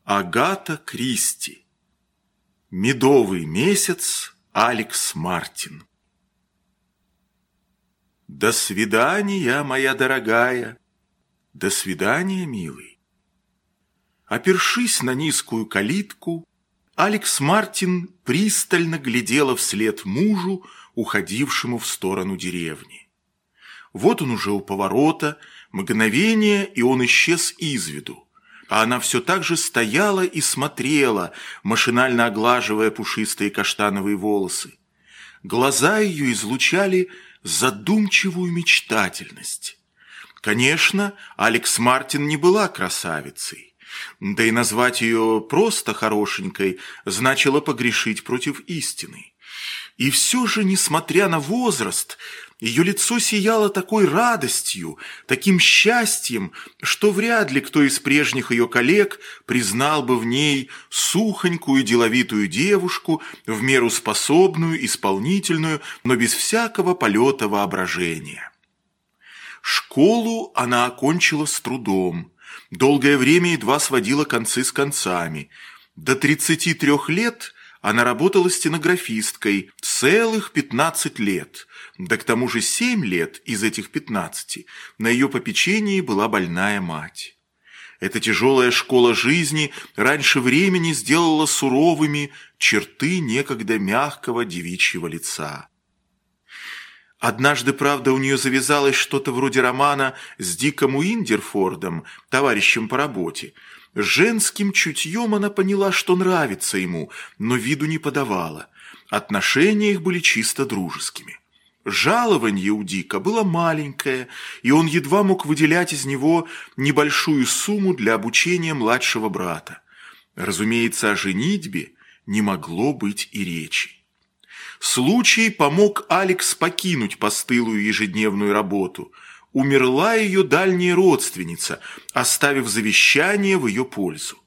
Агата Кристи. Медовый месяц. Алекс Мартин. До свидания, моя дорогая. До свидания, милый. Опершись на низкую калитку, Алекс Мартин пристально глядела вслед мужу, уходившему в сторону деревни. Вот он уже у поворота, мгновение, и он исчез из виду. А она все так же стояла и смотрела, машинально оглаживая пушистые каштановые волосы. Глаза ее излучали задумчивую мечтательность. Конечно, Алекс Мартин не была красавицей. Да и назвать ее просто хорошенькой значило погрешить против истины. И все же, несмотря на возраст, ее лицо сияло такой радостью, таким счастьем, что вряд ли кто из прежних ее коллег признал бы в ней сухонькую деловитую девушку, в меру способную, исполнительную, но без всякого полета воображения. Школу она окончила с трудом. Долгое время едва сводила концы с концами. До 33 лет она работала стенографисткой целых 15 лет, да к тому же 7 лет из этих 15 на ее попечении была больная мать. Эта тяжелая школа жизни раньше времени сделала суровыми черты некогда мягкого девичьего лица. Однажды, правда, у нее завязалось что-то вроде романа с Диком Уиндерфордом, товарищем по работе. Женским чутьем она поняла, что нравится ему, но виду не подавала. Отношения их были чисто дружескими. Жалованье у Дика было маленькое, и он едва мог выделять из него небольшую сумму для обучения младшего брата. Разумеется, о женитьбе не могло быть и речи. Случай помог Алекс покинуть постылую ежедневную работу. Умерла ее дальняя родственница, оставив завещание в ее пользу.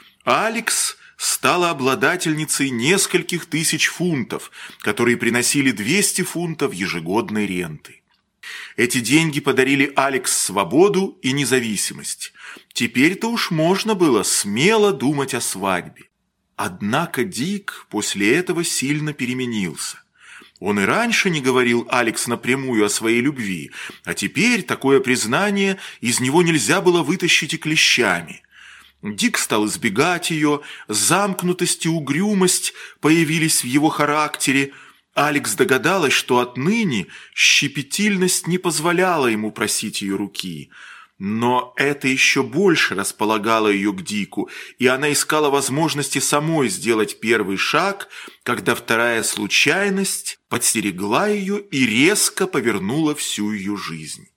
Алекс стала обладательницей нескольких тысяч фунтов, которые приносили 200 фунтов ежегодной ренты. Эти деньги подарили Алекс свободу и независимость. Теперь-то уж можно было смело думать о свадьбе. Однако Дик после этого сильно переменился. Он и раньше не говорил Алекс напрямую о своей любви, а теперь такое признание из него нельзя было вытащить и клещами. Дик стал избегать ее, замкнутость и угрюмость появились в его характере. Алекс догадалась, что отныне щепетильность не позволяла ему просить ее руки. Но это еще больше располагало ее к Дику, и она искала возможности самой сделать первый шаг, когда вторая случайность подстерегла ее и резко повернула всю ее жизнь.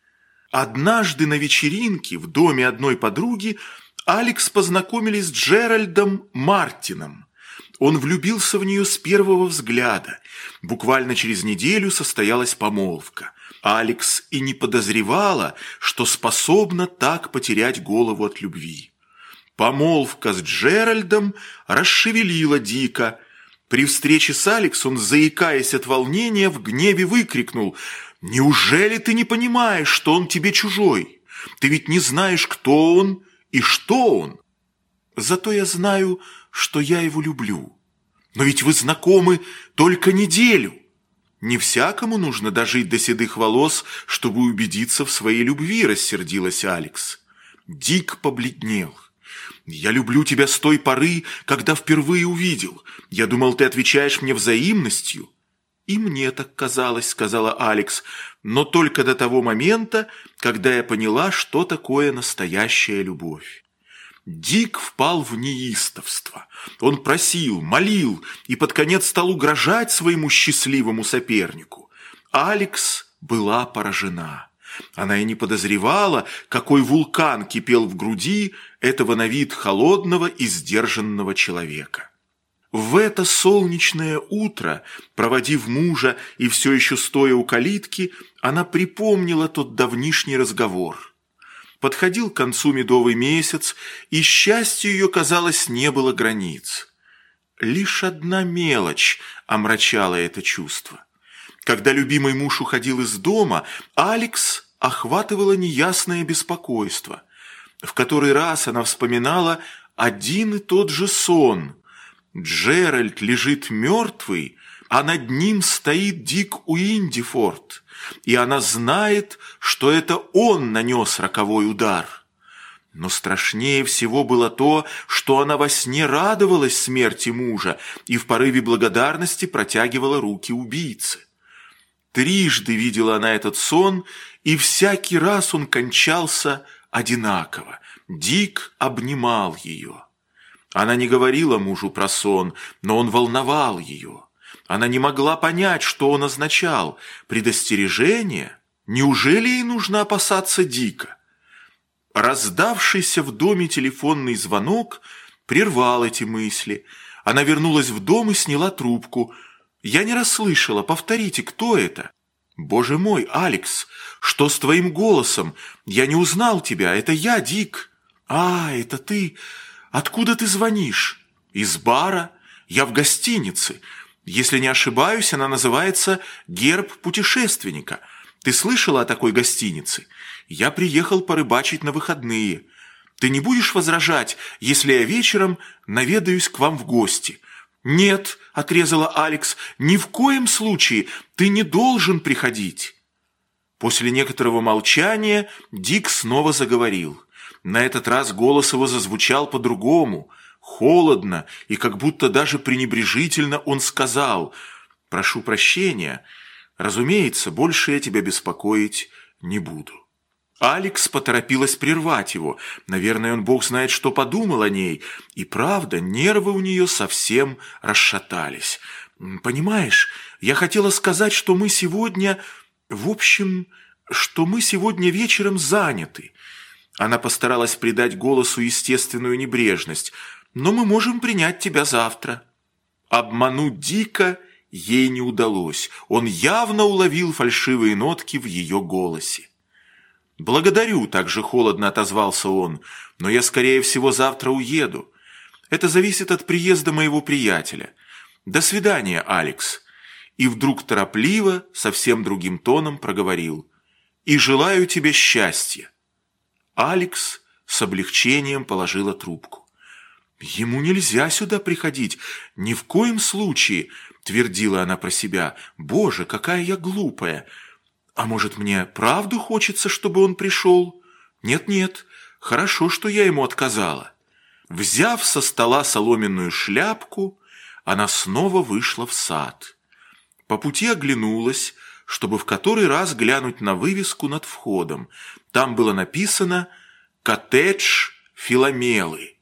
Однажды на вечеринке в доме одной подруги Алекс познакомились с Джеральдом Мартином. Он влюбился в нее с первого взгляда. Буквально через неделю состоялась помолвка. Алекс и не подозревала, что способна так потерять голову от любви. Помолвка с Джеральдом расшевелила Дика. При встрече с Алекс он, заикаясь от волнения, в гневе выкрикнул: «Неужели ты не понимаешь, что он тебе чужой? Ты ведь не знаешь, кто он и что он?» «Зато я знаю, что я его люблю. Но ведь вы знакомы только неделю. Не всякому нужно дожить до седых волос, чтобы убедиться в своей любви», — рассердилась Алекс. Дик побледнел. «Я люблю тебя с той поры, когда впервые увидел. Я думал, ты отвечаешь мне взаимностью». «И мне так казалось», — сказала Алекс, «но только до того момента, когда я поняла, что такое настоящая любовь». Дик впал в неистовство. Он просил, молил и под конец стал угрожать своему счастливому сопернику. Алекс была поражена. Она и не подозревала, какой вулкан кипел в груди этого на вид холодного и сдержанного человека. В это солнечное утро, проводив мужа и все еще стоя у калитки, она припомнила тот давнишний разговор. Подходил к концу медовый месяц, и счастью ее, казалось, не было границ. Лишь одна мелочь омрачала это чувство. Когда любимый муж уходил из дома, Алекс охватывало неясное беспокойство. В который раз она вспоминала один и тот же сон. Джеральд лежит мертвый, а над ним стоит Дик Уиндифорд, и она знает, что это он нанес роковой удар. Но страшнее всего было то, что она во сне радовалась смерти мужа и в порыве благодарности протягивала руки убийце. Трижды видела она этот сон, и всякий раз он кончался одинаково. Дик обнимал ее. Она не говорила мужу про сон, но он волновал ее. Она не могла понять, что он означал. Предостережение? Неужели ей нужно опасаться Дика? Раздавшийся в доме телефонный звонок прервал эти мысли. Она вернулась в дом и сняла трубку. «Я не расслышала. Повторите, кто это?» «Боже мой, Алекс, что с твоим голосом? Я не узнал тебя. Это я, Дик». «А, это ты. Откуда ты звонишь?» «Из бара. Я в гостинице. Если не ошибаюсь, она называется «Герб путешественника». Ты слышала о такой гостинице? Я приехал порыбачить на выходные. Ты не будешь возражать, если я вечером наведаюсь к вам в гости?» «Нет», — отрезала Алекс, — «ни в коем случае, ты не должен приходить». После некоторого молчания Дик снова заговорил. На этот раз голос его зазвучал по-другому. Холодно и как будто даже пренебрежительно он сказал: «Прошу прощения. Разумеется, больше я тебя беспокоить не буду». Алекс поторопилась прервать его. Наверное, он бог знает, что подумал о ней. И правда, нервы у нее совсем расшатались. «Понимаешь, я хотела сказать, что мы сегодня... В общем, что мы сегодня вечером заняты». Она постаралась придать голосу естественную небрежность. «Но мы можем принять тебя завтра». Обмануть Дика ей не удалось. Он явно уловил фальшивые нотки в ее голосе. «Благодарю», — также холодно отозвался он, — «но я, скорее всего, завтра уеду. Это зависит от приезда моего приятеля. До свидания, Алекс». И вдруг торопливо, совсем другим тоном проговорил: «И желаю тебе счастья». Алекс с облегчением положила трубку. «Ему нельзя сюда приходить, ни в коем случае», — твердила она про себя. «Боже, какая я глупая! А может, мне правду хочется, чтобы он пришел? Нет-нет, хорошо, что я ему отказала». Взяв со стола соломенную шляпку, она снова вышла в сад. По пути оглянулась, чтобы в который раз глянуть на вывеску над входом. Там было написано «Коттедж Филомелы».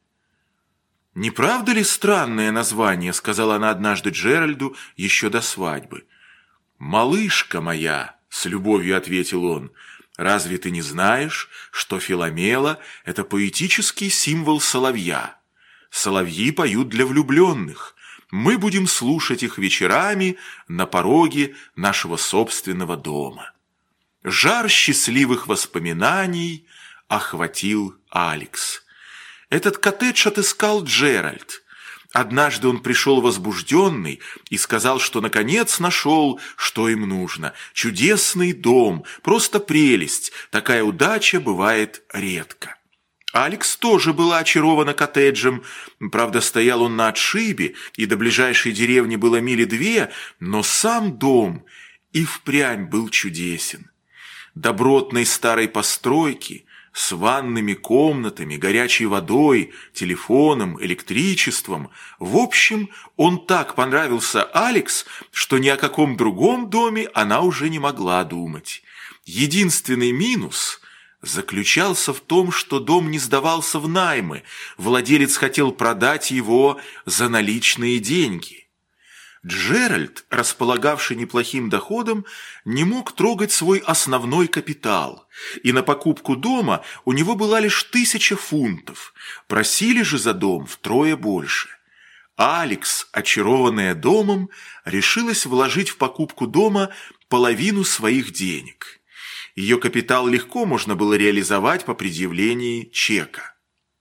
«Не правда ли странное название?» — сказала она однажды Джеральду еще до свадьбы. «Малышка моя», — с любовью ответил он, — «разве ты не знаешь, что Филомела — это поэтический символ соловья? Соловьи поют для влюбленных. Мы будем слушать их вечерами на пороге нашего собственного дома». Жар счастливых воспоминаний охватил Алекс. Этот коттедж отыскал Джеральд. Однажды он пришел возбужденный и сказал, что наконец нашел, что им нужно. Чудесный дом, просто прелесть, такая удача бывает редко. Алекс тоже была очарована коттеджем. Правда, стоял он на отшибе, и до ближайшей деревни было мили 2, но сам дом и впрямь был чудесен. Добротной старой постройки, с ванными комнатами, горячей водой, телефоном, электричеством. В общем, он так понравился Алекс, что ни о каком другом доме она уже не могла думать. Единственный минус заключался в том, что дом не сдавался в наймы, владелец хотел продать его за наличные деньги. Джеральд, располагавший неплохим доходом, не мог трогать свой основной капитал, и на покупку дома у него была лишь 1000 фунтов, просили же за дом втрое больше. Алекс, очарованная домом, решилась вложить в покупку дома половину своих денег. Ее капитал легко можно было реализовать по предъявлении чека.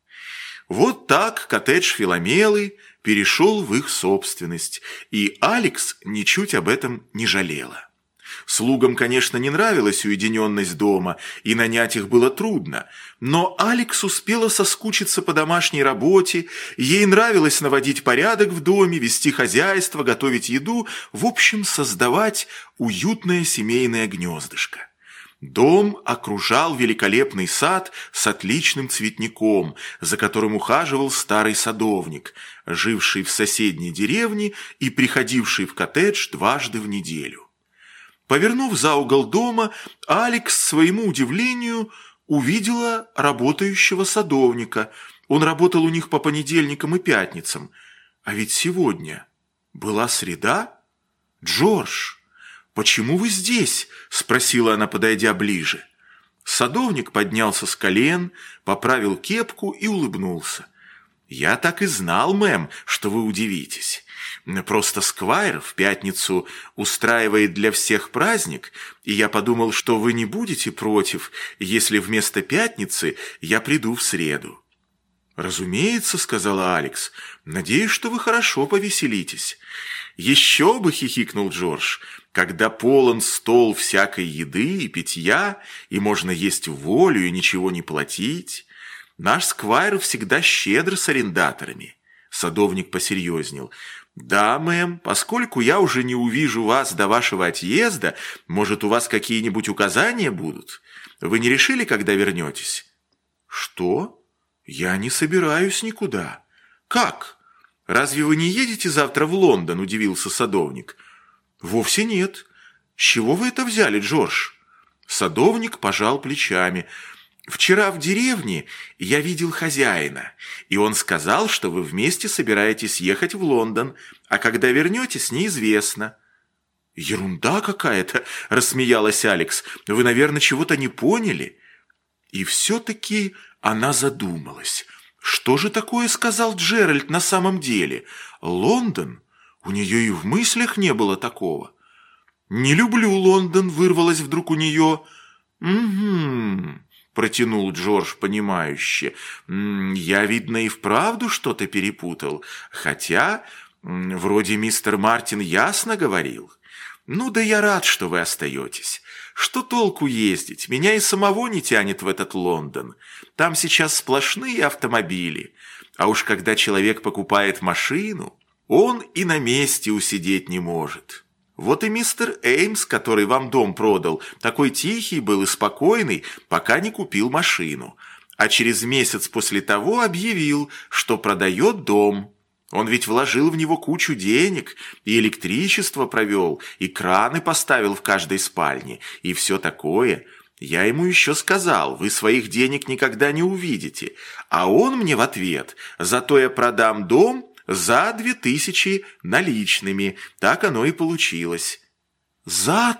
Вот так коттедж Филомелы перешел в их собственность, и Алекс ничуть об этом не жалела. Слугам, конечно, не нравилась уединенность дома, и нанять их было трудно. Но Алекс успела соскучиться по домашней работе, ей нравилось наводить порядок в доме, вести хозяйство, готовить еду, в общем, создавать уютное семейное гнездышко. Дом окружал великолепный сад с отличным цветником, за которым ухаживал старый садовник, живший в соседней деревне и приходивший в коттедж дважды в неделю. Повернув за угол дома, Алекс, к своему удивлению, увидела работающего садовника. Он работал у них по понедельникам и пятницам. А ведь сегодня была среда? «Джордж, почему вы здесь?» – спросила она, подойдя ближе. Садовник поднялся с колен, поправил кепку и улыбнулся. «Я так и знал, мэм, что вы удивитесь. Просто Сквайр в пятницу устраивает для всех праздник, и я подумал, что вы не будете против, если вместо пятницы я приду в среду». «Разумеется», — сказала Алекс, — «надеюсь, что вы хорошо повеселитесь». «Еще бы», — хихикнул Джордж, — «когда полон стол всякой еды и питья, и можно есть в волю и ничего не платить. Наш Сквайр всегда щедр с арендаторами». Садовник посерьезнел. «Да, мэм, поскольку я уже не увижу вас до вашего отъезда, может, у вас какие-нибудь указания будут? Вы не решили, когда вернетесь?» «Что? Я не собираюсь никуда». «Как? Разве вы не едете завтра в Лондон?» – удивился садовник. «Вовсе нет. С чего вы это взяли, Джордж?» Садовник пожал плечами. «Вчера в деревне я видел хозяина, и он сказал, что вы вместе собираетесь ехать в Лондон, а когда вернетесь, неизвестно». «Ерунда какая-то», – рассмеялась Алекс. «Вы, наверное, чего-то не поняли». И все-таки она задумалась. Что же такое сказал Джеральд на самом деле? Лондон? У нее и в мыслях не было такого. «Не люблю Лондон», – вырвалось вдруг у нее. «Угу», – протянул Джордж понимающе. «Я, видно, и вправду что-то перепутал. Хотя, вроде мистер Мартин ясно говорил. Ну да я рад, что вы остаетесь. Что толку ездить? Меня и самого не тянет в этот Лондон. Там сейчас сплошные автомобили. А уж когда человек покупает машину, он и на месте усидеть не может. Вот и мистер Эймс, который вам дом продал, такой тихий был и спокойный, пока не купил машину. А через месяц после того объявил, что продает дом. Он ведь вложил в него кучу денег, и электричество провел, и краны поставил в каждой спальне, и все такое. Я ему еще сказал: вы своих денег никогда не увидите. А он мне в ответ: зато я продам дом за 2000 наличными. Так оно и получилось. «За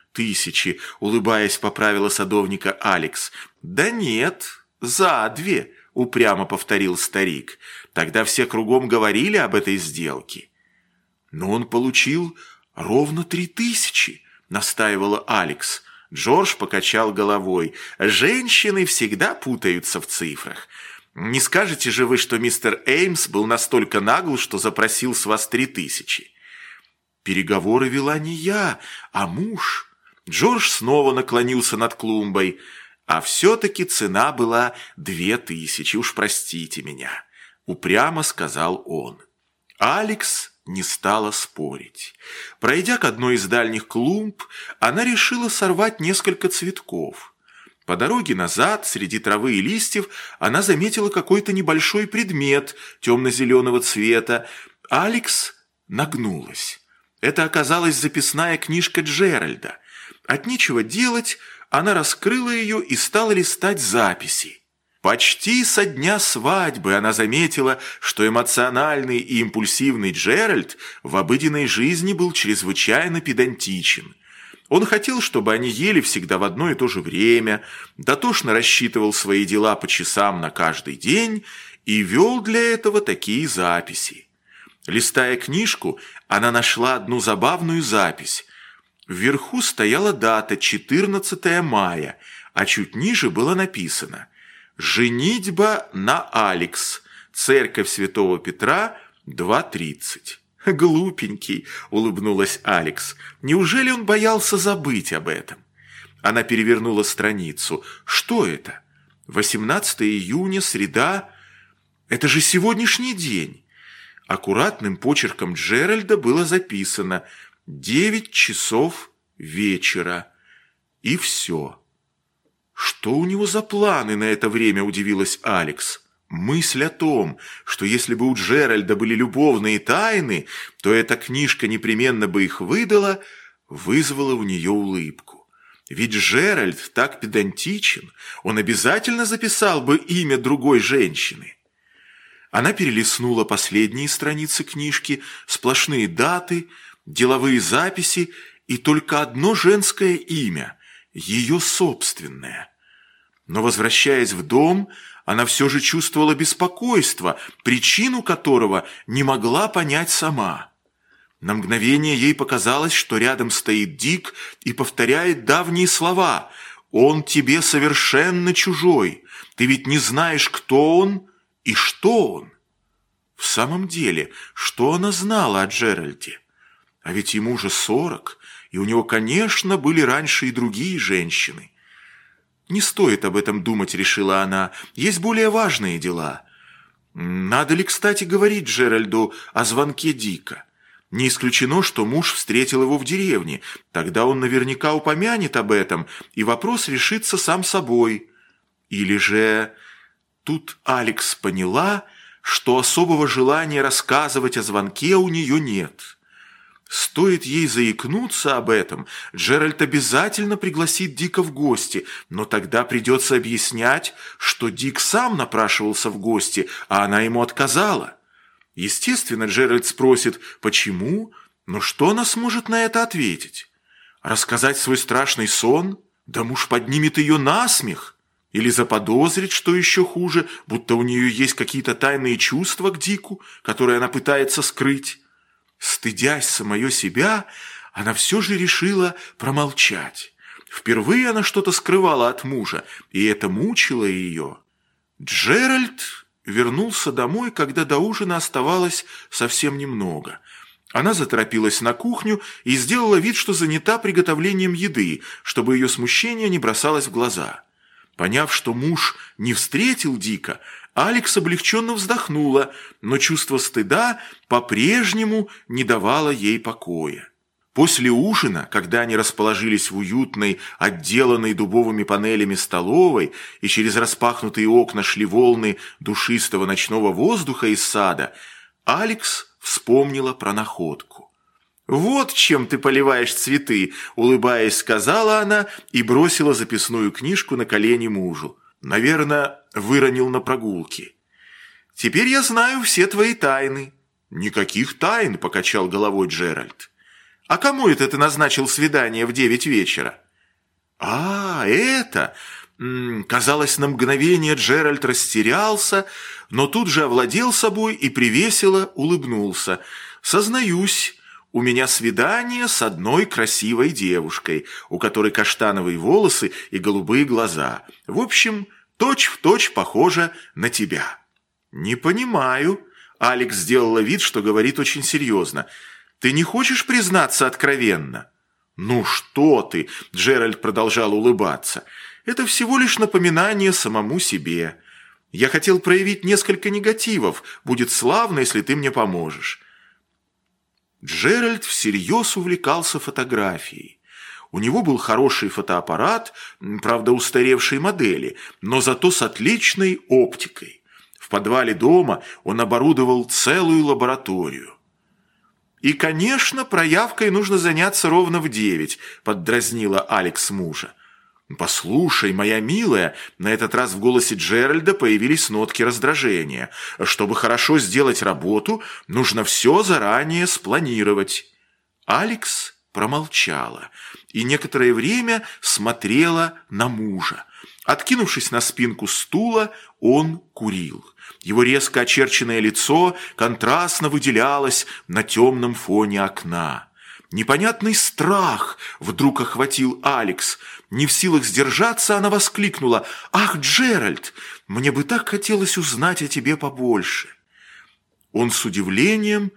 3000, улыбаясь, поправила садовника Алекс. «Да нет, за 2, упрямо повторил старик. Тогда все кругом говорили об этой сделке». «Но он получил ровно 3000, настаивала Алекс. Джордж покачал головой. «Женщины всегда путаются в цифрах. Не скажете же вы, что мистер Эймс был настолько нагл, что запросил с вас 3000? «Переговоры вела не я, а муж». Джордж снова наклонился над клумбой. «А все-таки цена была 2000, уж простите меня», — упрямо сказал он. Алекс не стала спорить. Пройдя к одной из дальних клумб, она решила сорвать несколько цветков. По дороге назад, среди травы и листьев, она заметила какой-то небольшой предмет темно-зеленого цвета. Алекс нагнулась. Это оказалась записная книжка Джеральда. От нечего делать, она раскрыла ее и стала листать записи. Почти со дня свадьбы она заметила, что эмоциональный и импульсивный Джеральд в обыденной жизни был чрезвычайно педантичен. Он хотел, чтобы они ели всегда в одно и то же время, дотошно рассчитывал свои дела по часам на каждый день и вел для этого такие записи. Листая книжку, она нашла одну забавную запись. Вверху стояла дата 14 мая, а чуть ниже было написано: «Женитьба на Алекс. Церковь Святого Петра, 2:30». «Глупенький», — улыбнулась Алекс. «Неужели он боялся забыть об этом?» Она перевернула страницу. «Что это? 18 июня, среда? Это же сегодняшний день!» Аккуратным почерком Джеральда было записано 9 часов вечера. И все. «Что у него за планы на это время?» – удивилась Алекс. Мысль о том, что если бы у Джеральда были любовные тайны, то эта книжка непременно бы их выдала, вызвала у нее улыбку. Ведь Джеральд так педантичен, он обязательно записал бы имя другой женщины. Она перелистнула последние страницы книжки, сплошные даты, деловые записи и только одно женское имя, ее собственное. Но, возвращаясь в дом, она все же чувствовала беспокойство, причину которого не могла понять сама. На мгновение ей показалось, что рядом стоит Дик и повторяет давние слова: «Он тебе совершенно чужой, ты ведь не знаешь, кто он и что он». В самом деле, что она знала о Джеральде? А ведь ему уже 40, и у него, конечно, были раньше и другие женщины. «Не стоит об этом думать», — решила она, — «есть более важные дела». Надо ли, кстати, говорить Джеральду о звонке Дика? Не исключено, что муж встретил его в деревне. Тогда он наверняка упомянет об этом, и вопрос решится сам собой. Или же... Тут Алекс поняла, что особого желания рассказывать о звонке у нее нет. Стоит ей заикнуться об этом, Джеральд обязательно пригласит Дика в гости, но тогда придется объяснять, что Дик сам напрашивался в гости, а она ему отказала. Естественно, Джеральд спросит, почему, но что она сможет на это ответить? Рассказать свой страшный сон? Да муж поднимет ее на смех. Или заподозрить, что еще хуже, будто у нее есть какие-то тайные чувства к Дику, которые она пытается скрыть. Стыдясь самое себя, она все же решила промолчать. Впервые она что-то скрывала от мужа, и это мучило ее. Джеральд вернулся домой, когда до ужина оставалось совсем немного. Она заторопилась на кухню и сделала вид, что занята приготовлением еды, чтобы ее смущение не бросалось в глаза. Поняв, что муж не встретил Дика, Алекс облегченно вздохнула, но чувство стыда по-прежнему не давало ей покоя. После ужина, когда они расположились в уютной, отделанной дубовыми панелями столовой, и через распахнутые окна шли волны душистого ночного воздуха из сада, Алекс вспомнила про находку. «Вот чем ты поливаешь цветы», — улыбаясь, сказала она и бросила записную книжку на колени мужу. «Наверное, выронил на прогулке». «Теперь я знаю все твои тайны». «Никаких тайн», — покачал головой Джеральд. «А кому это ты назначил свидание в 9 вечера?» «А, это...» Казалось, на мгновение Джеральд растерялся, но тут же овладел собой и привесело улыбнулся. «Сознаюсь, у меня свидание с одной красивой девушкой, у которой каштановые волосы и голубые глаза. В общем, точь-в-точь похожа на тебя». «Не понимаю». Алекс сделала вид, что говорит очень серьезно. «Ты не хочешь признаться откровенно?» «Ну что ты?» – Джеральд продолжал улыбаться. «Это всего лишь напоминание самому себе. Я хотел проявить несколько негативов. Будет славно, если ты мне поможешь». Джеральд всерьез увлекался фотографией. У него был хороший фотоаппарат, правда устаревшей модели, но зато с отличной оптикой. В подвале дома он оборудовал целую лабораторию. «И, конечно, проявкой нужно заняться ровно в 9», – поддразнила Алекс мужа. «Послушай, моя милая», на этот раз в голосе Джеральда появились нотки раздражения. «Чтобы хорошо сделать работу, нужно все заранее спланировать». Алекс промолчала и некоторое время смотрела на мужа. Откинувшись на спинку стула, он курил. Его резко очерченное лицо контрастно выделялось на темном фоне окна. Непонятный страх вдруг охватил Алекс. Не в силах сдержаться, она воскликнула: «Ах, Джеральд, мне бы так хотелось узнать о тебе побольше». Он с удивлением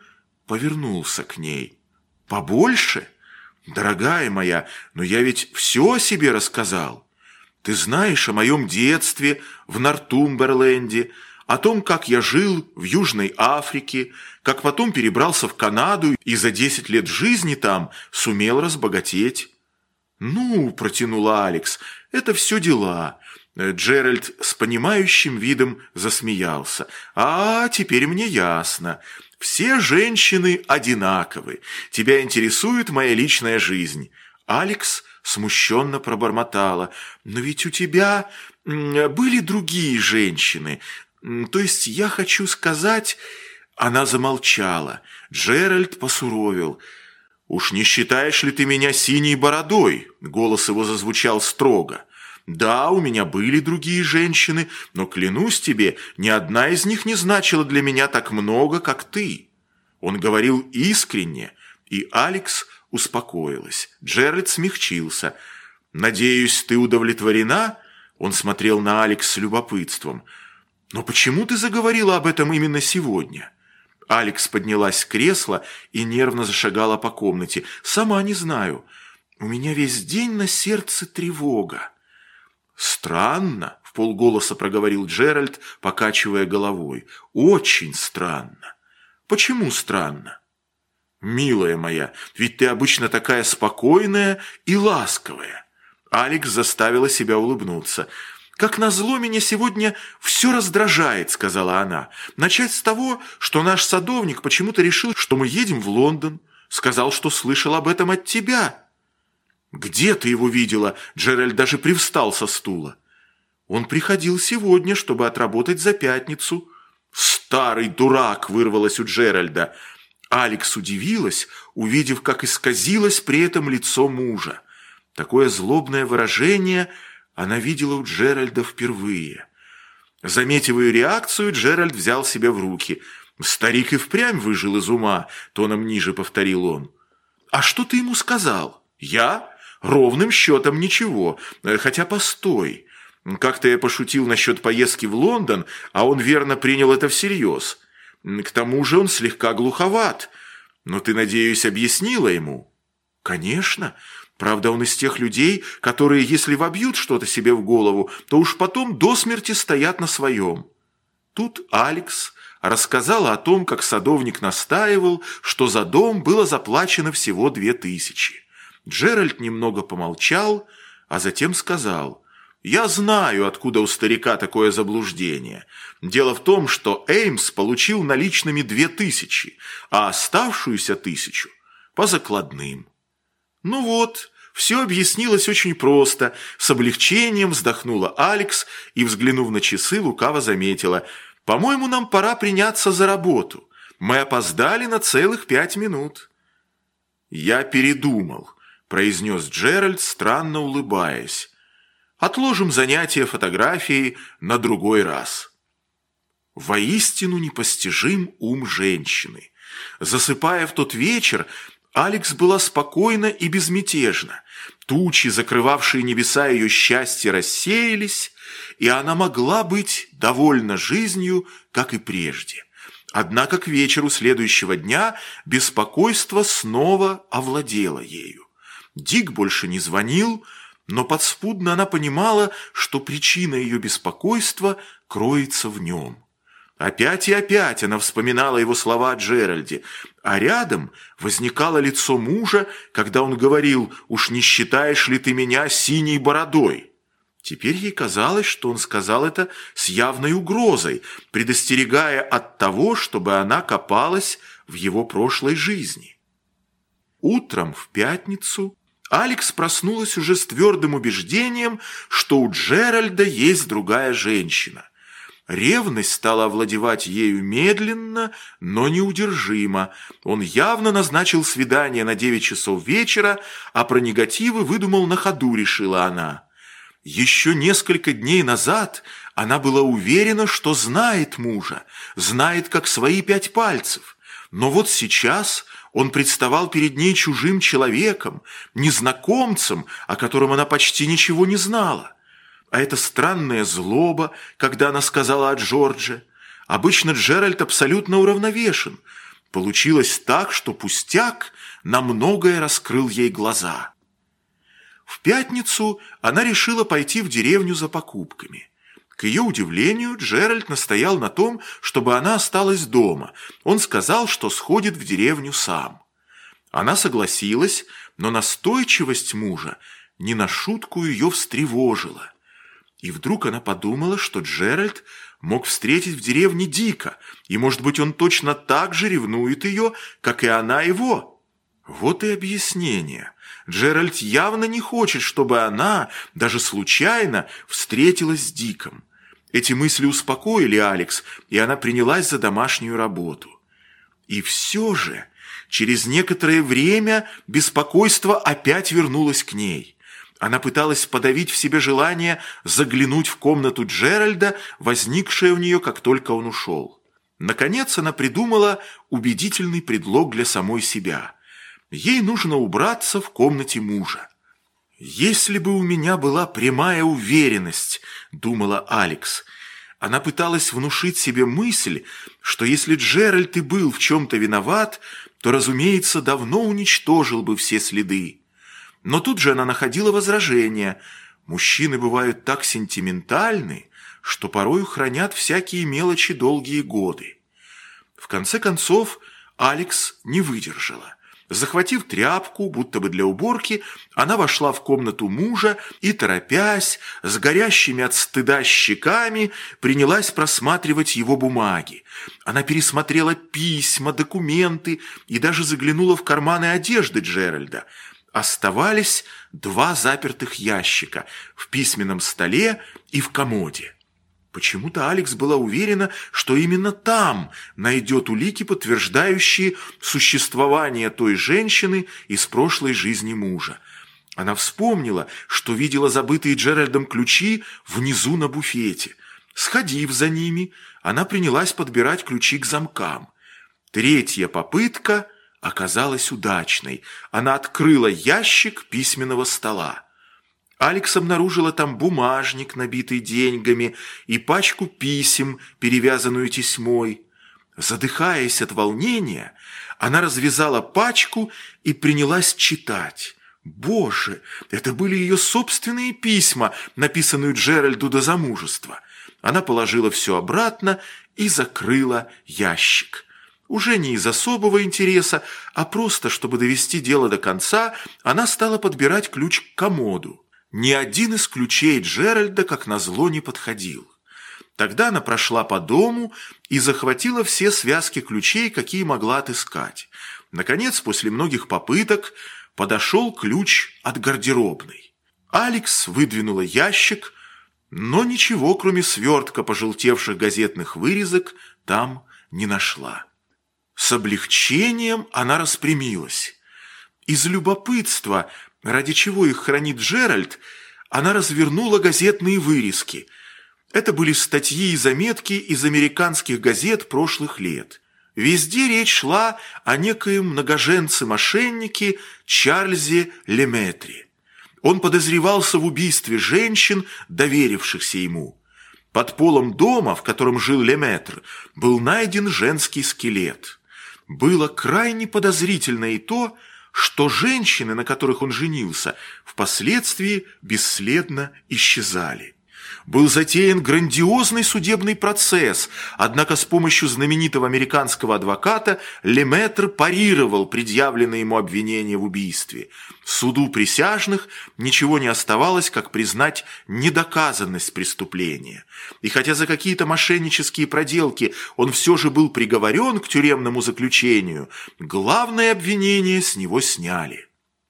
повернулся к ней. «Побольше? Дорогая моя, но я ведь все о себе рассказал. Ты знаешь о моем детстве в Нортумберленде, о том, как я жил в Южной Африке, как потом перебрался в Канаду и за 10 лет жизни там сумел разбогатеть». «Ну, — протянула Алекс, — это все дела». Джеральд с понимающим видом засмеялся. «А, теперь мне ясно. Все женщины одинаковы. Тебя интересует моя личная жизнь». Алекс смущенно пробормотала. «Но ведь у тебя были другие женщины. То есть я хочу сказать...» Она замолчала. Джеральд посуровил. «Уж не считаешь ли ты меня синей бородой?» Голос его зазвучал строго. «Да, у меня были другие женщины, но, клянусь тебе, ни одна из них не значила для меня так много, как ты». Он говорил искренне, и Алекс успокоилась. Джеральд смягчился. «Надеюсь, ты удовлетворена?» Он смотрел на Алекс с любопытством. «Но почему ты заговорила об этом именно сегодня?» Алекс поднялась с кресла и нервно зашагала по комнате. «Сама не знаю. У меня весь день на сердце тревога». «Странно», — вполголоса проговорил Джеральд, покачивая головой. «Очень странно». «Почему странно?» «Милая моя, ведь ты обычно такая спокойная и ласковая». Алекс заставила себя улыбнуться. «Как назло, меня сегодня все раздражает», — сказала она. «Начать с того, что наш садовник почему-то решил, что мы едем в Лондон. Сказал, что слышал об этом от тебя». «Где ты его видела?» Джеральд даже привстал со стула. «Он приходил сегодня, чтобы отработать за пятницу». «Старый дурак!» — вырвалось у Джеральда. Алекс удивилась, увидев, как исказилось при этом лицо мужа. Такое злобное выражение она видела у Джеральда впервые. Заметив ее реакцию, Джеральд взял себя в руки. «Старик и впрямь выжил из ума», — тоном ниже повторил он. «А что ты ему сказал?» «Я? Ровным счетом ничего. Хотя постой. Как-то я пошутил насчет поездки в Лондон, а он верно принял это всерьез. К тому же он слегка глуховат. Но ты, надеюсь, объяснила ему?» «Конечно. Правда, он из тех людей, которые, если вобьют что-то себе в голову, то уж потом до смерти стоят на своем». Тут Алекс рассказала о том, как садовник настаивал, что за дом было заплачено всего 2000. Джеральд немного помолчал, а затем сказал: «Я знаю, откуда у старика такое заблуждение. Дело в том, что Эймс получил наличными 2000, а оставшуюся 1000 по закладным». «Ну вот, все объяснилось очень просто», — с облегчением вздохнула Алекс и, взглянув на часы, лукаво заметила: «По-моему, нам пора приняться за работу. Мы опоздали на целых 5 минут». «Я передумал», — произнес Джеральд, странно улыбаясь. «Отложим занятие фотографией на другой раз». Воистину непостижим ум женщины. Засыпая в тот вечер, Алекс была спокойна и безмятежна. Тучи, закрывавшие небеса ее счастья, рассеялись, и она могла быть довольна жизнью, как и прежде. Однако к вечеру следующего дня беспокойство снова овладело ею. Дик больше не звонил, но подспудно она понимала, что причина ее беспокойства кроется в нем. Опять и опять она вспоминала его слова о Джеральде, а рядом возникало лицо мужа, когда он говорил: «Уж не считаешь ли ты меня синей бородой?» Теперь ей казалось, что он сказал это с явной угрозой, предостерегая от того, чтобы она копалась в его прошлой жизни. Утром в пятницу Алекс проснулась уже с твердым убеждением, что у Джеральда есть другая женщина. Ревность стала овладевать ею медленно, но неудержимо. Он явно назначил свидание на 9 часов вечера, а про негативы выдумал на ходу, решила она. Еще несколько дней назад она была уверена, что знает мужа, знает как свои 5 пальцев. Но вот сейчас он представал перед ней чужим человеком, незнакомцем, о котором она почти ничего не знала. А это странная злоба, когда она сказала о Джордже. Обычно Джеральд абсолютно уравновешен. Получилось так, что пустяк на многое раскрыл ей глаза. В пятницу она решила пойти в деревню за покупками. К ее удивлению, Джеральд настоял на том, чтобы она осталась дома. Он сказал, что сходит в деревню сам. Она согласилась, но настойчивость мужа не на шутку ее встревожила. И вдруг она подумала, что Джеральд мог встретить в деревне Дика, и, может быть, он точно так же ревнует ее, как и она его. Вот и объяснение. Джеральд явно не хочет, чтобы она, даже случайно, встретилась с Диком. Эти мысли успокоили Алекс, и она принялась за домашнюю работу. И все же, через некоторое время беспокойство опять вернулось к ней. Она пыталась подавить в себе желание заглянуть в комнату Джеральда, возникшее у нее, как только он ушел. Наконец она придумала убедительный предлог для самой себя. Ей нужно убраться в комнате мужа. «Если бы у меня была прямая уверенность», — думала Алекс. Она пыталась внушить себе мысль, что если Джеральд и был в чем-то виноват, то, разумеется, давно уничтожил бы все следы. Но тут же она находила возражения. Мужчины бывают так сентиментальны, что порою хранят всякие мелочи долгие годы. В конце концов, Алекс не выдержала. Захватив тряпку, будто бы для уборки, она вошла в комнату мужа и, торопясь, с горящими от стыда щеками, принялась просматривать его бумаги. Она пересмотрела письма, документы и даже заглянула в карманы одежды Джеральда. Оставались 2 запертых ящика в письменном столе и в комоде. Почему-то Алекс была уверена, что именно там найдет улики, подтверждающие существование той женщины из прошлой жизни мужа. Она вспомнила, что видела забытые Джеральдом ключи внизу на буфете. Сходив за ними, она принялась подбирать ключи к замкам. 3-я попытка оказалась удачной. Она открыла ящик письменного стола. Алекс обнаружила там бумажник, набитый деньгами, и пачку писем, перевязанную тесьмой. Задыхаясь от волнения, она развязала пачку и принялась читать. Боже, это были ее собственные письма, написанные Джеральду до замужества. Она положила все обратно и закрыла ящик. Уже не из особого интереса, а просто, чтобы довести дело до конца, она стала подбирать ключ к комоду. Ни один из ключей Джеральда, как назло, не подходил. Тогда она прошла по дому и захватила все связки ключей, какие могла отыскать. Наконец, после многих попыток, подошел ключ от гардеробной. Алекс выдвинула ящик, но ничего, кроме свертка пожелтевших газетных вырезок, там не нашла. С облегчением она распрямилась. Из любопытства, ради чего их хранит Джеральд, она развернула газетные вырезки. Это были статьи и заметки из американских газет прошлых лет. Везде речь шла о некоем многоженце-мошеннике Чарльзе Леметре. Он подозревался в убийстве женщин, доверившихся ему. Под полом дома, в котором жил Леметр, был найден женский скелет. Было крайне подозрительно и то, что женщины, на которых он женился, впоследствии бесследно исчезали. Был затеян грандиозный судебный процесс, однако с помощью знаменитого американского адвоката Леметр парировал предъявленные ему обвинения в убийстве. Суду присяжных ничего не оставалось, как признать недоказанность преступления. И хотя за какие-то мошеннические проделки он все же был приговорен к тюремному заключению, главное обвинение с него сняли.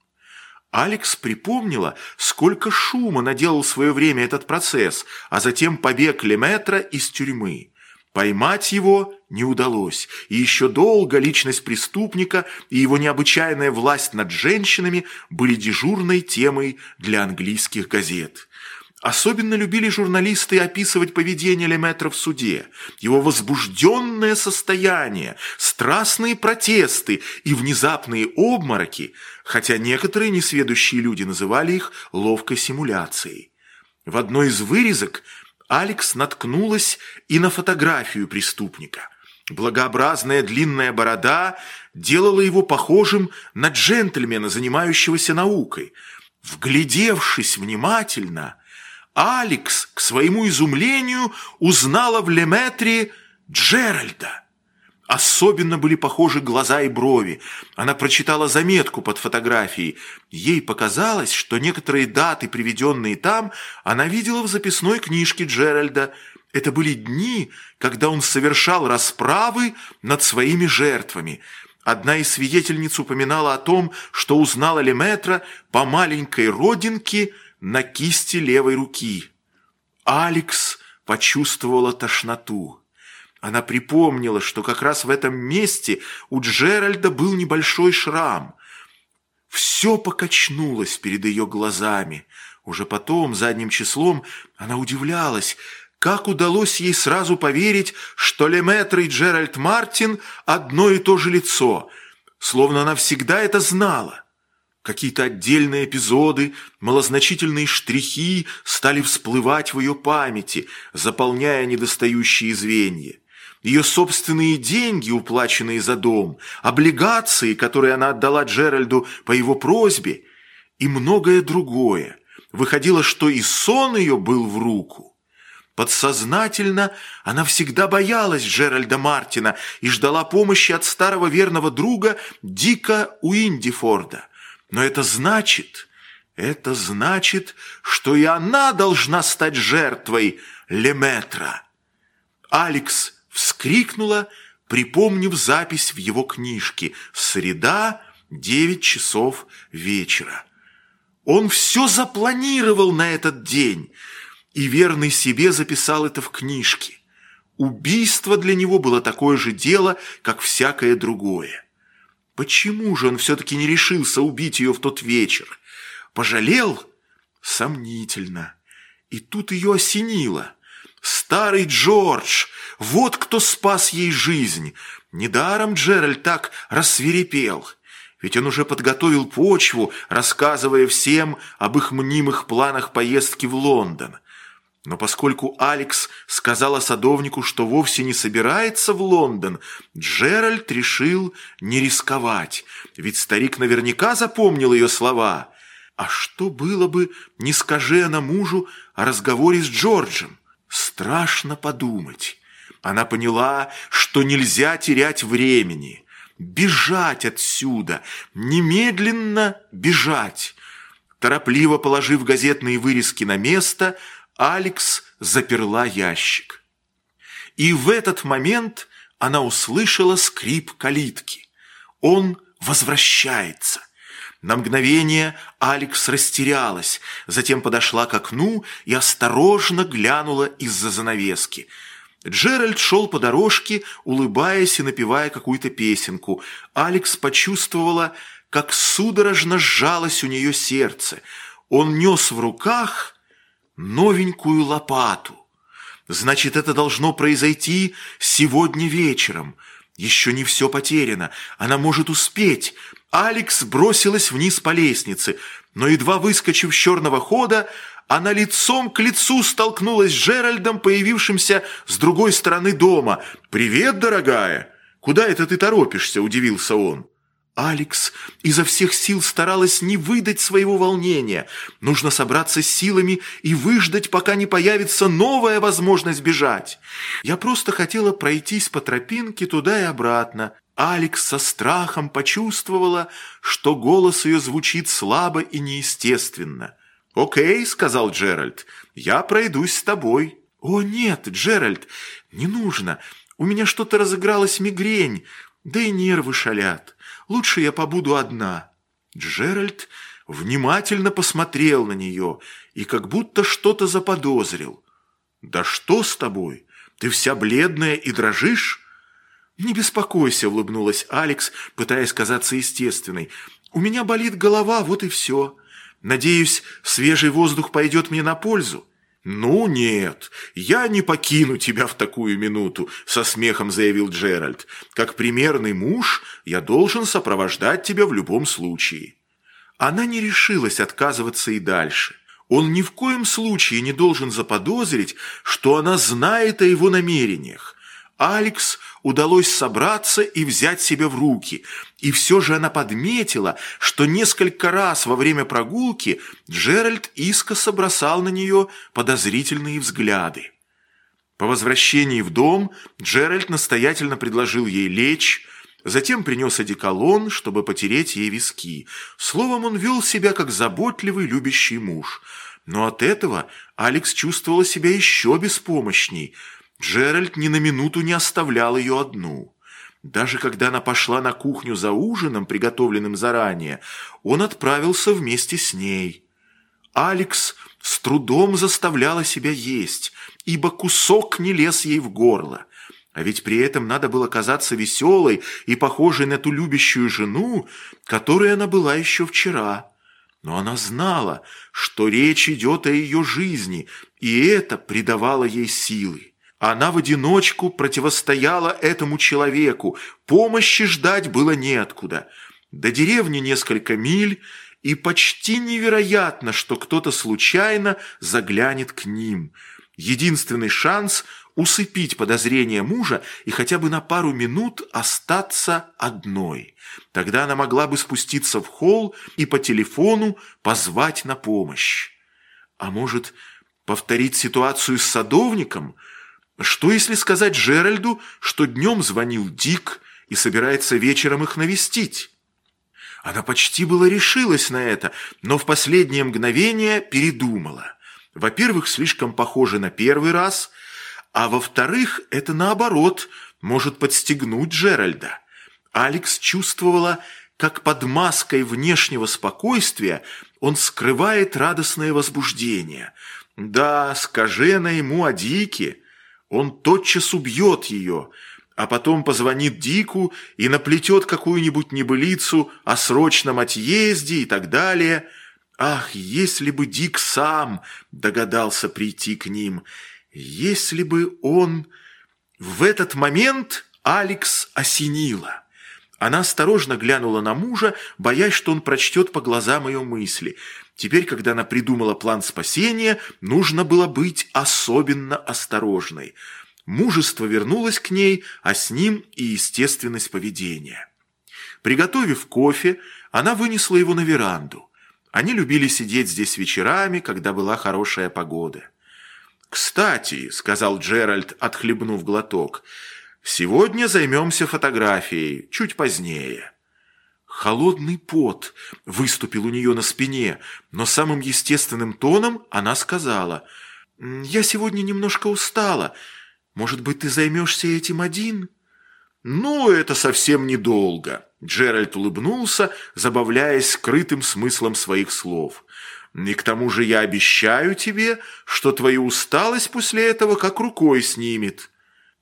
Алекс припомнила, сколько шума наделал в свое время этот процесс, а затем побег Леметра из тюрьмы. Поймать его не удалось, и еще долго личность преступника и его необычайная власть над женщинами были дежурной темой для английских газет. Особенно любили журналисты описывать поведение Леметра в суде, его возбужденное состояние, страстные протесты и внезапные обмороки, хотя некоторые несведущие люди называли их ловкой симуляцией. В одной из вырезок Алекс наткнулась и на фотографию преступника. Благообразная длинная борода делала его похожим на джентльмена, занимающегося наукой. Вглядевшись внимательно, Алекс, к своему изумлению, узнала в Леметре Джеральда. Особенно были похожи глаза и брови. Она прочитала заметку под фотографией. Ей показалось, что некоторые даты, приведенные там, она видела в записной книжке Джеральда. Это были дни, когда он совершал расправы над своими жертвами. Одна из свидетельниц упоминала о том, что узнала Леметра по маленькой родинке на кисти левой руки. Алекс почувствовала тошноту. Она припомнила, что как раз в этом месте у Джеральда был небольшой шрам. Все покачнулось перед ее глазами. Уже потом, задним числом, она удивлялась, как удалось ей сразу поверить, что Леметр и Джеральд Мартин одно и то же лицо, словно она всегда это знала. Какие-то отдельные эпизоды, малозначительные штрихи стали всплывать в ее памяти, заполняя недостающие звенья. Ее собственные деньги, уплаченные за дом, облигации, которые она отдала Джеральду по его просьбе, и многое другое. Выходило, что и сон ее был в руку. Подсознательно она всегда боялась Джеральда Мартина и ждала помощи от старого верного друга Дика Уиндифорда. Но это значит, что и она должна стать жертвой Леметра. Алекс вскрикнула, припомнив запись в его книжке «Среда, 9 часов вечера». Он все запланировал на этот день и верный себе записал это в книжке. Убийство для него было такое же дело, как всякое другое. Почему же он все-таки не решился убить ее в тот вечер? Пожалел? Сомнительно. И тут ее осенило. Старый Джордж, вот кто спас ей жизнь. Недаром Джеральд так рассвирепел. Ведь он уже подготовил почву, рассказывая всем об их мнимых планах поездки в Лондон. Но поскольку Алекс сказала садовнику, что вовсе не собирается в Лондон, Джеральд решил не рисковать, ведь старик наверняка запомнил ее слова. А что было бы, не скажи она мужу о разговоре с Джорджем? Страшно подумать. Она поняла, что нельзя терять времени. Бежать отсюда, немедленно бежать. Торопливо положив газетные вырезки на место, Алекс заперла ящик. И в этот момент она услышала скрип калитки. Он возвращается. На мгновение Алекс растерялась, затем подошла к окну и осторожно глянула из-за занавески. Джеральд шел по дорожке, улыбаясь и напевая какую-то песенку. Алекс почувствовала, как судорожно сжалось у нее сердце. Он нес в руках новенькую лопату. Значит, это должно произойти сегодня вечером. Еще не все потеряно. Она может успеть. Алекс бросилась вниз по лестнице, но, едва выскочив с черного хода, она лицом к лицу столкнулась с Джеральдом, появившимся с другой стороны дома. «Привет, дорогая! Куда это ты торопишься?» – удивился он. Алекс изо всех сил старалась не выдать своего волнения. Нужно собраться с силами и выждать, пока не появится новая возможность бежать. Я просто хотела пройтись по тропинке туда и обратно. Алекс со страхом почувствовала, что голос ее звучит слабо и неестественно. «Окей», — сказал Джеральд, — «я пройдусь с тобой». «О, нет, Джеральд, не нужно. У меня что-то разыгралась мигрень, да и нервы шалят. Лучше я побуду одна». Джеральд внимательно посмотрел на нее и как будто что-то заподозрил. «Да что с тобой? Ты вся бледная и дрожишь?» «Не беспокойся», — улыбнулась Алекс, пытаясь казаться естественной. «У меня болит голова, вот и все. Надеюсь, свежий воздух пойдет мне на пользу». «Ну нет, я не покину тебя в такую минуту», — со смехом заявил Джеральд. «Как примерный муж я должен сопровождать тебя в любом случае». Она не решилась отказываться и дальше. Он ни в коем случае не должен заподозрить, что она знает о его намерениях. Алекс удалось собраться и взять себя в руки, и все же она подметила, что несколько раз во время прогулки Джеральд искоса бросал на нее подозрительные взгляды. По возвращении в дом Джеральд настоятельно предложил ей лечь, затем принес одеколон, чтобы потереть ей виски. Словом, он вел себя как заботливый, любящий муж. Но от этого Алекс чувствовала себя еще беспомощней. Джеральд ни на минуту не оставлял ее одну. Даже когда она пошла на кухню за ужином, приготовленным заранее, он отправился вместе с ней. Алекс с трудом заставляла себя есть, ибо кусок не лез ей в горло. А ведь при этом надо было казаться веселой и похожей на ту любящую жену, которой она была еще вчера. Но она знала, что речь идет о ее жизни, и это придавало ей силы. Она в одиночку противостояла этому человеку, помощи ждать было неоткуда. До деревни несколько миль, и почти невероятно, что кто-то случайно заглянет к ним. Единственный шанс – усыпить подозрения мужа и хотя бы на пару минут остаться одной. Тогда она могла бы спуститься в холл и по телефону позвать на помощь. А может, повторить ситуацию с садовником? Что, если сказать Джеральду, что днем звонил Дик и собирается вечером их навестить? Она почти было решилась на это, но в последнее мгновение передумала. Во-первых, слишком похоже на первый раз, а во-вторых, это наоборот может подстегнуть Джеральда. Алекс чувствовала, как под маской внешнего спокойствия он скрывает радостное возбуждение. Да, скажи она ему о Дике, он тотчас убьет ее, а потом позвонит Дику и наплетет какую-нибудь небылицу о срочном отъезде и так далее. Ах, если бы Дик сам догадался прийти к ним, если бы он... В этот момент Алекс осенила. Она осторожно глянула на мужа, боясь, что он прочтет по глазам ее мысли. Теперь, когда она придумала план спасения, нужно было быть особенно осторожной. Мужество вернулось к ней, а с ним и естественность поведения. Приготовив кофе, она вынесла его на веранду. Они любили сидеть здесь вечерами, когда была хорошая погода. «Кстати», — сказал Джеральд, отхлебнув глоток, — «сегодня займемся фотографией, чуть позднее». Холодный пот выступил у нее на спине, но самым естественным тоном она сказала: «Я сегодня немножко устала. Может быть, ты займешься этим один?» «Ну, это совсем недолго», — Джеральд улыбнулся, забавляясь скрытым смыслом своих слов. «И к тому же я обещаю тебе, что твою усталость после этого как рукой снимет».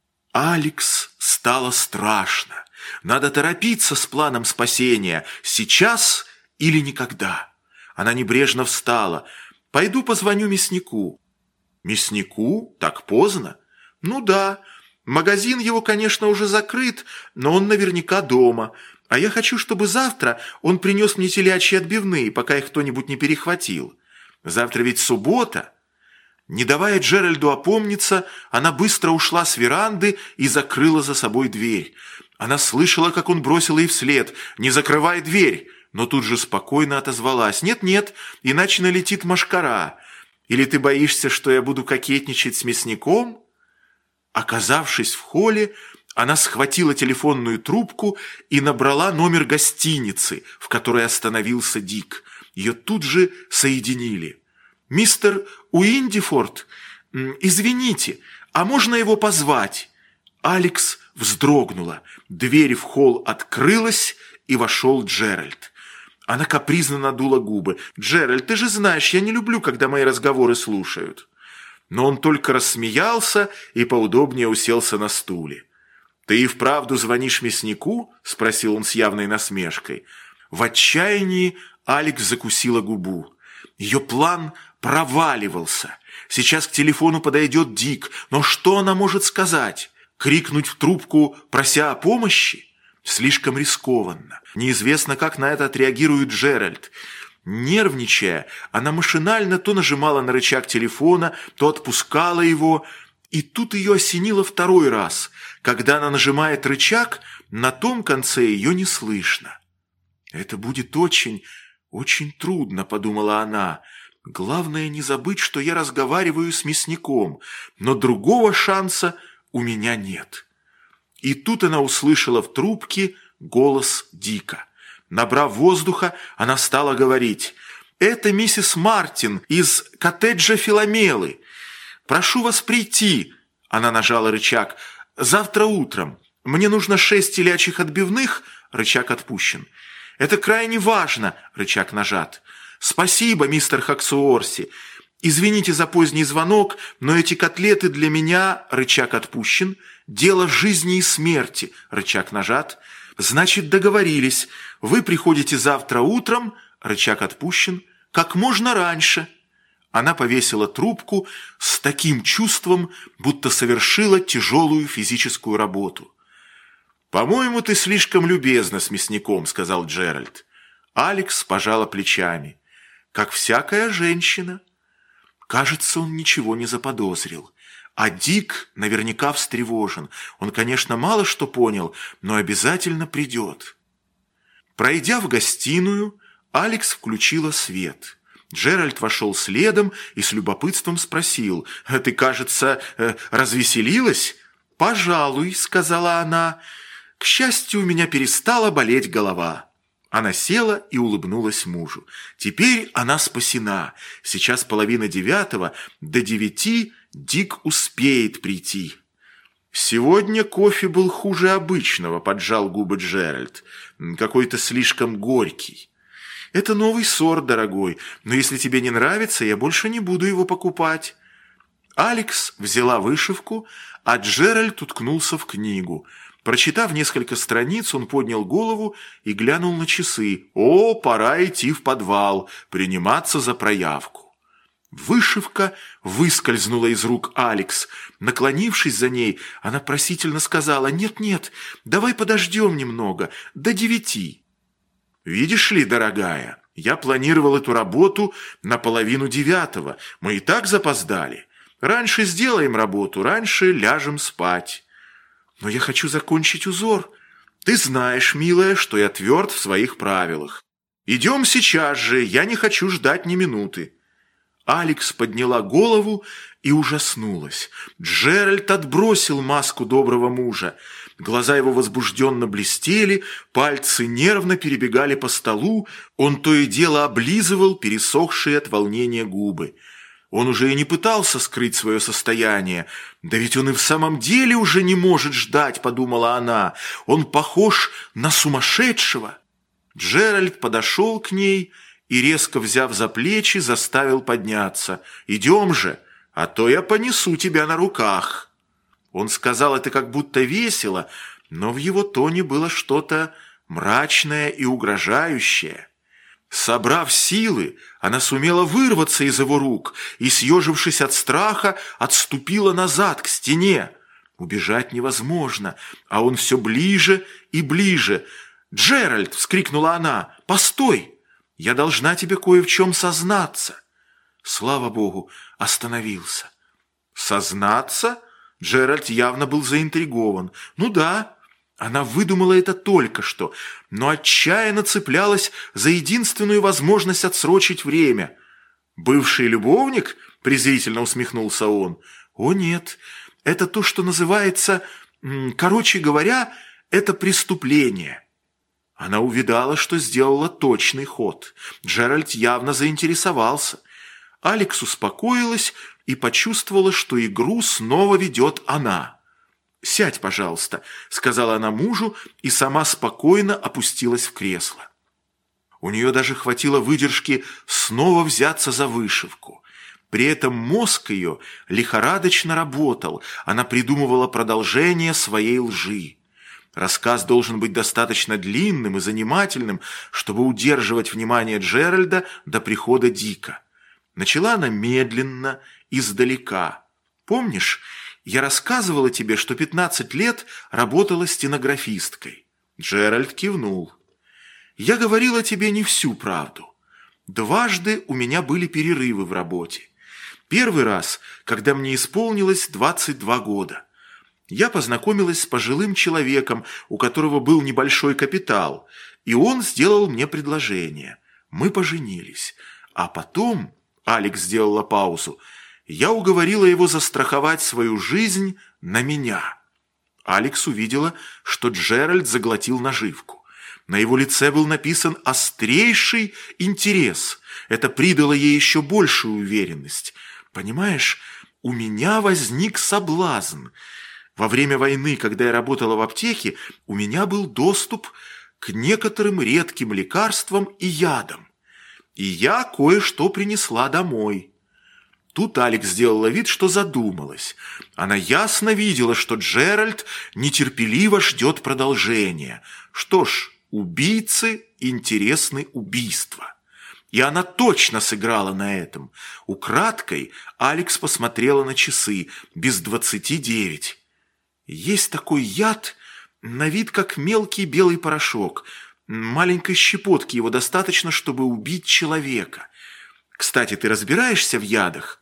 Алекс стало страшно. Надо торопиться с планом спасения. Сейчас или никогда. Она небрежно встала. «Пойду позвоню мяснику». «Мяснику? Так поздно?» «Ну да. Магазин его, конечно, уже закрыт, но он наверняка дома. А я хочу, чтобы завтра он принес мне телячьи отбивные, пока их кто-нибудь не перехватил. Завтра ведь суббота». Не давая Джеральду опомниться, она быстро ушла с веранды и закрыла за собой дверь. Она слышала, как он бросил ей вслед: «Не закрывай дверь!», но тут же спокойно отозвалась: «Нет-нет, иначе налетит мошкара. Или ты боишься, что я буду кокетничать с мясником?» Оказавшись в холле, она схватила телефонную трубку и набрала номер гостиницы, в которой остановился Дик. Ее тут же соединили. «Мистер Уиндифорд, извините, а можно его позвать?» Алекс вздрогнула. Дверь в холл открылась, и вошел Джеральд. Она капризно надула губы. «Джеральд, ты же знаешь, я не люблю, когда мои разговоры слушают». Но он только рассмеялся и поудобнее уселся на стуле. «Ты и вправду звонишь мяснику?» – спросил он с явной насмешкой. В отчаянии Алекс закусила губу. Ее план проваливался. Сейчас к телефону подойдет Дик, но что она может сказать? Крикнуть в трубку, прося о помощи? Слишком рискованно. Неизвестно, как на это отреагирует Джеральд. Нервничая, она машинально то нажимала на рычаг телефона, то отпускала его. И тут ее осенило второй раз. Когда она нажимает рычаг, на том конце ее не слышно. «Это будет очень, очень трудно», — подумала она. «Главное не забыть, что я разговариваю с мясником, но другого шанса у меня нет». И тут она услышала в трубке голос Дика. Набрав воздуха, она стала говорить: «Это миссис Мартин из коттеджа Филомелы. Прошу вас прийти». Она нажала рычаг. «Завтра утром. Мне нужно 6 телячьих отбивных». Рычаг отпущен. «Это крайне важно». Рычаг нажат. «Спасибо, мистер Хаксуорси. Извините за поздний звонок, но эти котлеты для меня». Рычаг отпущен. «Дело жизни и смерти». Рычаг нажат. «Значит, договорились. Вы приходите завтра утром». Рычаг отпущен. «Как можно раньше». Она повесила трубку с таким чувством, будто совершила тяжелую физическую работу. «По-моему, ты слишком любезна с мясником», — сказал Джеральд. Алекс пожала плечами. «Как всякая женщина». Кажется, он ничего не заподозрил. А Дик наверняка встревожен. Он, конечно, мало что понял, но обязательно придет. Пройдя в гостиную, Алекс включила свет. Джеральд вошел следом и с любопытством спросил: «Ты, кажется, развеселилась?» «Пожалуй», — сказала она. «К счастью, у меня перестала болеть голова». Она села и улыбнулась мужу. Теперь она спасена. Сейчас 8:30, до 9 Дик успеет прийти. «Сегодня кофе был хуже обычного», — поджал губы Джеральд. «Какой-то слишком горький». «Это новый сорт, дорогой, но если тебе не нравится, я больше не буду его покупать». Алекс взяла вышивку, а Джеральд уткнулся в книгу. Прочитав несколько страниц, он поднял голову и глянул на часы. «О, пора идти в подвал, приниматься за проявку». Вышивка выскользнула из рук Алекс. Наклонившись за ней, она просительно сказала: «Нет-нет, давай подождем немного, до 9». «Видишь ли, дорогая, я планировал эту работу на 8:30. Мы и так запоздали. Раньше сделаем работу, раньше ляжем спать». «Но я хочу закончить узор». «Ты знаешь, милая, что я тверд в своих правилах. Идем сейчас же, я не хочу ждать ни минуты». Алекс подняла голову и ужаснулась. Джеральд отбросил маску доброго мужа. Глаза его возбужденно блестели, пальцы нервно перебегали по столу, он то и дело облизывал пересохшие от волнения губы. Он уже и не пытался скрыть свое состояние. «Да ведь он и в самом деле уже не может ждать», — подумала она. «Он похож на сумасшедшего». Джеральд подошел к ней и, резко взяв за плечи, заставил подняться. «Идем же, а то я понесу тебя на руках». Он сказал это как будто весело, но в его тоне было что-то мрачное и угрожающее. Собрав силы, она сумела вырваться из его рук и, съежившись от страха, отступила назад, к стене. Убежать невозможно, а он все ближе и ближе. «Джеральд!» — вскрикнула она. «Постой! Я должна тебе кое в чем сознаться». Слава богу, остановился. «Сознаться?» Джеральд явно был заинтригован. «Ну да». Она выдумала это только что, но отчаянно цеплялась за единственную возможность отсрочить время. «Бывший любовник?» – презрительно усмехнулся он. «О нет, это то, что называется... Короче говоря, это преступление». Она увидала, что сделала точный ход. Джеральд явно заинтересовался. Алекс успокоилась и почувствовала, что игру снова ведет она. «Сядь, пожалуйста», — сказала она мужу и сама спокойно опустилась в кресло. У нее даже хватило выдержки снова взяться за вышивку. При этом мозг ее лихорадочно работал, она придумывала продолжение своей лжи. Рассказ должен быть достаточно длинным и занимательным, чтобы удерживать внимание Джеральда до прихода Дика. Начала она медленно, издалека. «Помнишь, я рассказывала тебе, что 15 лет работала стенографисткой?» Джеральд кивнул. «Я говорила тебе не всю правду. Дважды у меня были перерывы в работе. Первый раз, когда мне исполнилось 22 года. Я познакомилась с пожилым человеком, у которого был небольшой капитал, и он сделал мне предложение. Мы поженились. А потом, Алекс сделала паузу, я уговорила его застраховать свою жизнь на меня. Алекс увидела, что Джеральд заглотил наживку. На его лице был написан острейший интерес. Это придало ей еще большую уверенность. Понимаешь, у меня возник соблазн. Во время войны, когда я работала в аптеке, у меня был доступ к некоторым редким лекарствам и ядам. И я кое-что принесла домой. Тут Алекс сделала вид, что задумалась. Она ясно видела, что Джеральд нетерпеливо ждет продолжения. Что ж, убийце интересны убийства. И она точно сыграла на этом. Украдкой Алекс посмотрела на часы, без 29. Есть такой яд, на вид как мелкий белый порошок. Маленькой щепотки его достаточно, чтобы убить человека. Кстати, ты разбираешься в ядах?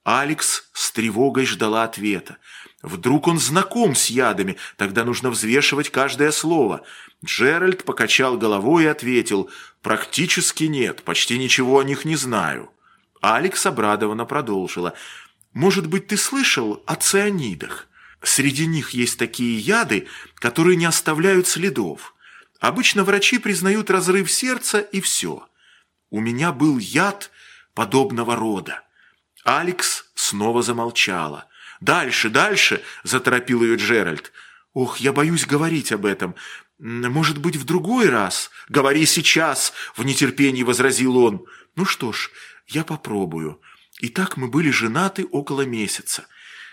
Алекс с тревогой ждала ответа. Вдруг он знаком с ядами, тогда нужно взвешивать каждое слово. Джеральд покачал головой и ответил: «Практически нет, почти ничего о них не знаю». Алекс обрадованно продолжила: «Может быть, ты слышал о цианидах? Среди них есть такие яды, которые не оставляют следов. Обычно врачи признают разрыв сердца и все. У меня был яд подобного рода». Алекс снова замолчала. «Дальше, дальше!» – заторопил ее Джеральд. «Ох, я боюсь говорить об этом. Может быть, в другой раз?» «Говори сейчас!» – в нетерпении возразил он. «Ну что ж, я попробую. Итак, мы были женаты около месяца.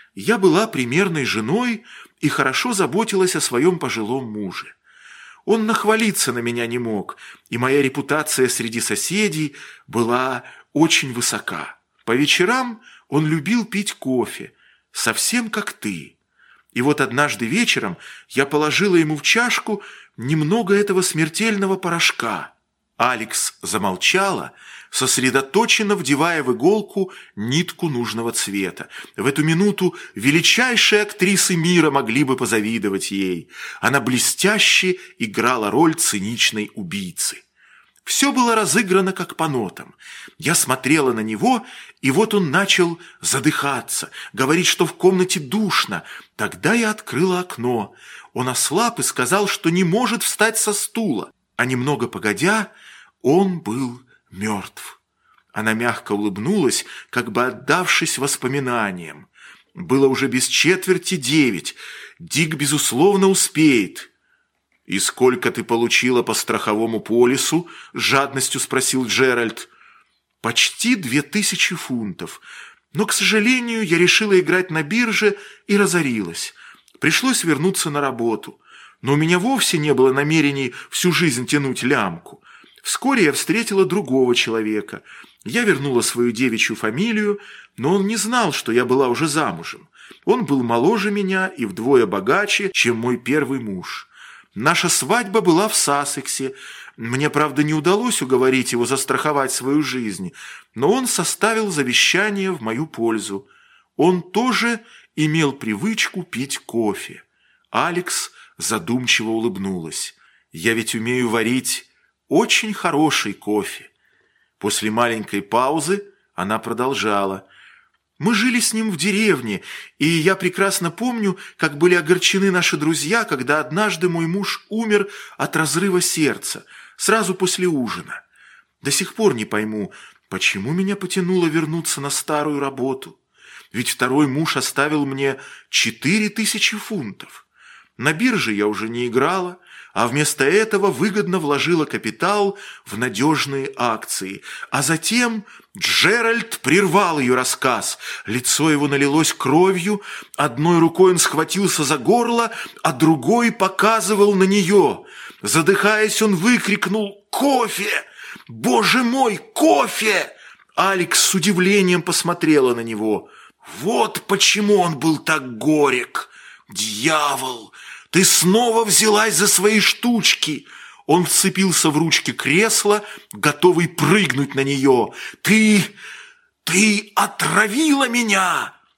Я была примерной женой и хорошо заботилась о своем пожилом муже. Он нахвалиться на меня не мог, и моя репутация среди соседей была очень высока. По вечерам он любил пить кофе, совсем как ты. И вот однажды вечером я положила ему в чашку немного этого смертельного порошка». Алекс замолчала, сосредоточенно вдевая в иголку нитку нужного цвета. В эту минуту величайшие актрисы мира могли бы позавидовать ей. Она блестяще играла роль циничной убийцы. Все было разыграно как по нотам. Я смотрела на него, и вот он начал задыхаться, говорить, что в комнате душно. Тогда я открыла окно. Он ослаб и сказал, что не может встать со стула. А немного погодя, он был мертв. Она мягко улыбнулась, как бы отдавшись воспоминаниям. Было уже без 8:45. Дик, безусловно, успеет. «И сколько ты получила по страховому полису?» – с жадностью спросил Джеральд. «Почти 2000 фунтов. Но, к сожалению, я решила играть на бирже и разорилась. Пришлось вернуться на работу. Но у меня вовсе не было намерений всю жизнь тянуть лямку. Вскоре я встретила другого человека. Я вернула свою девичью фамилию, но он не знал, что я была уже замужем. Он был моложе меня и вдвое богаче, чем мой первый муж. Наша свадьба была в Сассексе. Мне, правда, не удалось уговорить его застраховать свою жизнь, но он составил завещание в мою пользу. Он тоже имел привычку пить кофе». Алекс задумчиво улыбнулась. «Я ведь умею варить очень хороший кофе». После маленькой паузы она продолжала: «Мы жили с ним в деревне, и я прекрасно помню, как были огорчены наши друзья, когда однажды мой муж умер от разрыва сердца, сразу после ужина. До сих пор не пойму, почему меня потянуло вернуться на старую работу. Ведь второй муж оставил мне 4000 фунтов. На бирже я уже не играла, а вместо этого выгодно вложила капитал в надежные акции. А затем Джеральд прервал ее рассказ. Лицо его налилось кровью, одной рукой он схватился за горло, а другой показывал на нее. Задыхаясь, он выкрикнул: «Кофе! Боже мой, кофе!» Алекс с удивлением посмотрела на него. Вот почему он был так горек. «Дьявол! Ты снова взялась за свои штучки!» Он вцепился в ручки кресла, готовый прыгнуть на нее. «Ты отравила меня!»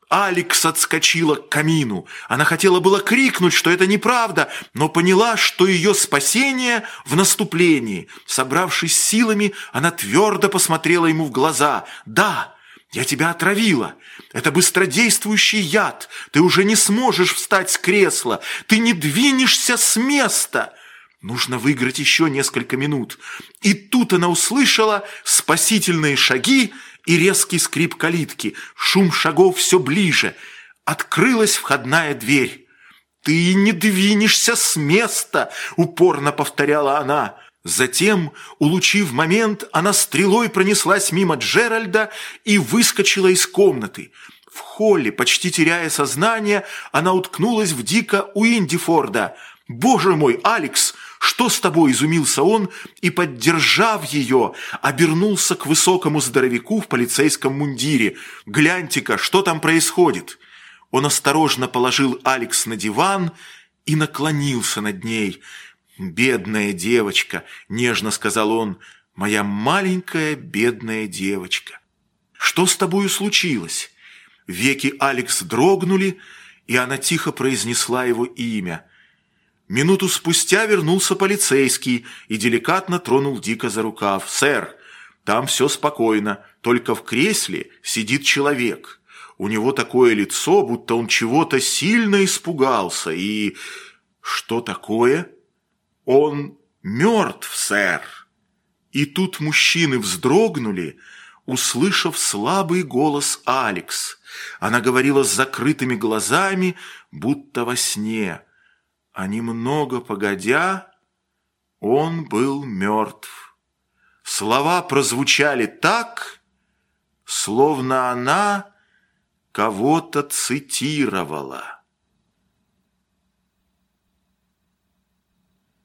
Алекс отскочила к камину. Она хотела было крикнуть, что это неправда, но поняла, что ее спасение в наступлении. Собравшись силами, она твердо посмотрела ему в глаза. «Да, я тебя отравила. Это быстродействующий яд. Ты уже не сможешь встать с кресла. Ты не двинешься с места». Нужно выиграть еще несколько минут. И тут она услышала спасительные шаги и резкий скрип калитки. Шум шагов все ближе. Открылась входная дверь. «Ты не двинешься с места!» – упорно повторяла она. Затем, улучив момент, она стрелой пронеслась мимо Джеральда и выскочила из комнаты. В холле, почти теряя сознание, она уткнулась в Дика Уиндифорда. «Боже мой, Алекс, что с тобой?» – изумился он и, поддержав ее, обернулся к высокому здоровяку в полицейском мундире. «Гляньте-ка, что там происходит?» Он осторожно положил Алекс на диван и наклонился над ней. «Бедная девочка», – нежно сказал он, – «моя маленькая бедная девочка». «Что с тобою случилось?» Веки Алекс дрогнули, и она тихо произнесла его имя. Минуту спустя вернулся полицейский и деликатно тронул Дика за рукав. «Сэр, там все спокойно, только в кресле сидит человек. У него такое лицо, будто он чего-то сильно испугался. И что такое? Он мертв, сэр». И тут мужчины вздрогнули, услышав слабый голос Алекс. Она говорила с закрытыми глазами, будто во сне. А немного погодя, он был мертв. Слова прозвучали так, словно она кого-то цитировала.